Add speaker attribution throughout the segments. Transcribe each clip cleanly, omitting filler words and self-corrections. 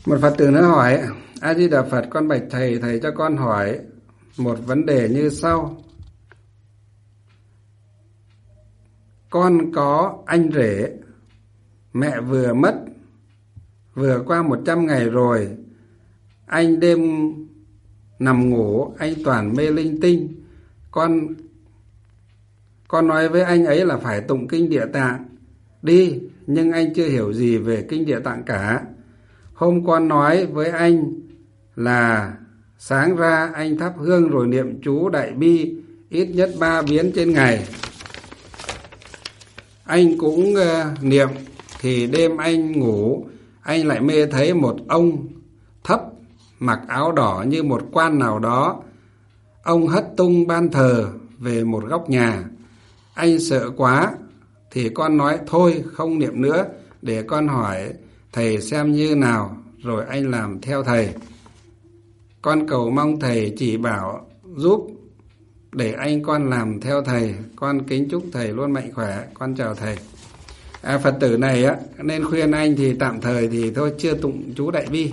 Speaker 1: Một Phật tử nữa hỏi: A Di Đà Phật, con bạch thầy, thầy cho con hỏi một vấn đề như sau. Con có anh rể, mẹ vừa mất, vừa qua 100 ngày rồi. Anh đêm nằm ngủ, anh toàn mê linh tinh. Con nói với anh ấy là phải tụng kinh Địa Tạng đi, nhưng anh chưa hiểu gì về kinh Địa Tạng cả. Hôm con nói với anh là sáng ra anh thắp hương rồi niệm chú Đại Bi ít nhất 3 biến trên ngày. Anh cũng niệm, thì đêm anh ngủ, anh lại mê thấy một ông thấp mặc áo đỏ như một quan nào đó. Ông hất tung ban thờ về một góc nhà. Anh sợ quá, thì con nói thôi không niệm nữa, để con hỏi thầy xem như nào, rồi anh làm theo thầy. Con cầu mong thầy chỉ bảo giúp để anh con làm theo thầy. Con kính chúc thầy luôn mạnh khỏe. Con chào thầy. Phật tử này á, nên khuyên anh thì tạm thời thì thôi chưa tụng chú Đại Bi,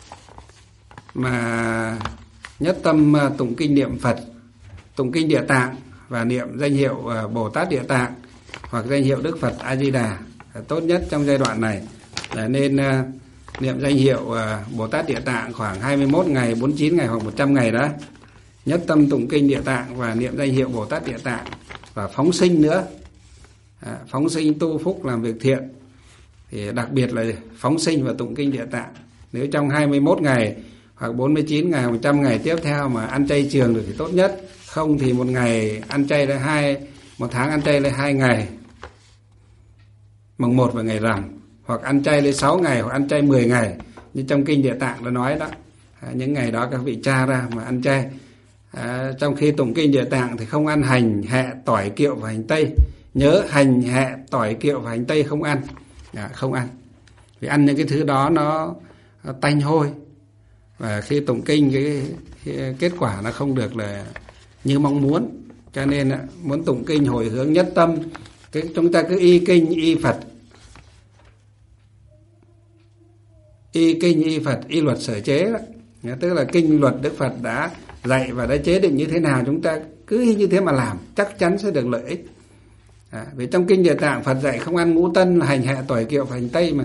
Speaker 1: mà nhất tâm tụng kinh niệm Phật, tụng kinh Địa Tạng và niệm danh hiệu Bồ Tát Địa Tạng hoặc danh hiệu Đức Phật A Di Đà. Tốt nhất trong giai đoạn này là nên niệm danh hiệu Bồ Tát Địa Tạng khoảng 21 ngày, 49 ngày hoặc 100 ngày đó. Nhất tâm tụng kinh Địa Tạng và niệm danh hiệu Bồ Tát Địa Tạng, và phóng sinh nữa. Phóng sinh tu phúc làm việc thiện, thì đặc biệt là phóng sinh và tụng kinh Địa Tạng. Nếu trong 21 ngày hoặc 49 ngày, 100 ngày tiếp theo mà ăn chay trường được thì tốt nhất. Không thì một ngày ăn chay là một tháng ăn chay là 2 ngày, mùng 1 và ngày rằm, hoặc ăn chay lên 6 ngày hoặc ăn chay 10 ngày như trong kinh Địa Tạng đã nói đó. Những ngày đó các vị tra ra mà ăn chay. Trong khi tụng kinh Địa Tạng thì không ăn hành, hẹ, tỏi, kiệu và hành tây. Nhớ hành, hẹ, tỏi, kiệu và hành tây không ăn. Không ăn. Vì ăn những cái thứ đó nó tanh hôi, và khi tụng kinh cái kết quả nó không được là như mong muốn. Cho nên muốn tụng kinh hồi hướng nhất tâm, chúng ta cứ y kinh y Phật, y kinh y Phật, y luật sở chế đó. Tức là kinh luật Đức Phật đã dạy và đã chế định như thế nào, chúng ta cứ như thế mà làm, chắc chắn sẽ được lợi ích. Vì trong kinh Địa Tạng Phật dạy không ăn ngũ tân là hành, hẹ, tỏi, kiệu và hành tây mà.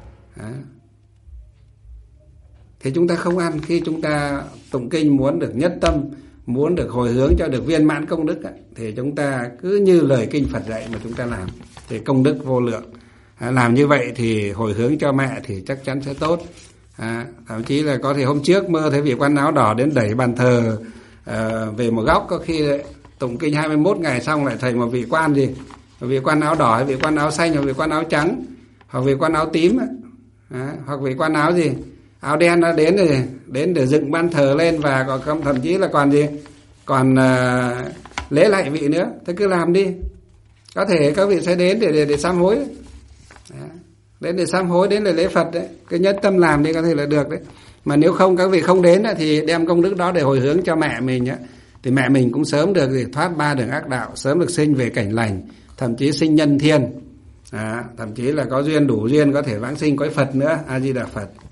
Speaker 1: Thì chúng ta không ăn. Khi chúng ta tụng kinh muốn được nhất tâm, muốn được hồi hướng cho được viên mãn công đức, thì chúng ta cứ như lời kinh Phật dạy mà chúng ta làm, thì công đức vô lượng. Làm như vậy thì hồi hướng cho mẹ thì chắc chắn sẽ tốt. Thậm chí là có thể hôm trước mơ thấy vị quan áo đỏ đến đẩy bàn thờ về một góc. Có khi tụng kinh 21 ngày xong lại thành một vị quan gì, một vị quan áo đỏ hay vị quan áo xanh hoặc vị quan áo trắng hoặc vị quan áo tím, hoặc vị quan áo gì, áo đen nó đến để dựng ban thờ lên, và còn thậm chí là còn gì, còn lễ lạy vị nữa. Thế cứ làm đi. Có thể các vị sẽ đến để sám hối. Đến để sám hối, đến để lễ Phật đấy. Cái nhất tâm làm đi có thể là được đấy. Mà nếu không, các vị không đến thì đem công đức đó để hồi hướng cho mẹ mình á, thì mẹ mình cũng sớm được thoát 3 đường ác đạo, sớm được sinh về cảnh lành, thậm chí sinh nhân thiên. Thậm chí là có duyên, đủ duyên có thể vãng sinh cõi Phật nữa. A Di Đà Phật.